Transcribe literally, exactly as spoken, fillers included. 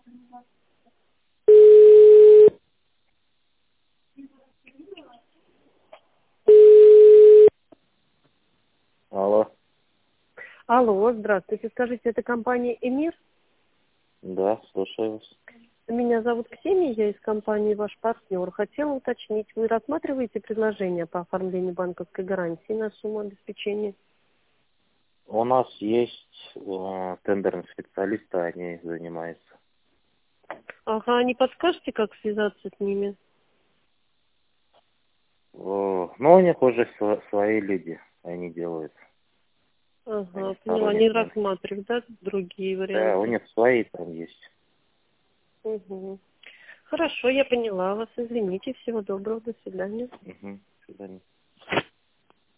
Алло. Алло, здравствуйте. Скажите, это компания «Эмир»? Да, слушаю вас. Меня зовут Ксения, я из компании «Ваш партнер». Хотела уточнить, вы рассматриваете предложение по оформлению банковской гарантии на сумму обеспечения? У нас есть э, тендерные специалисты, они занимаются. Ага, не подскажете, как связаться с ними? О, ну, у них уже сво- свои люди, они делают. Они Ага, поняла, не сторонние клиенты. рассматривать, да, другие Да, у варианты? них свои там есть. Угу. Хорошо, я поняла вас. Извините, всего доброго, до свидания. Угу. До свидания.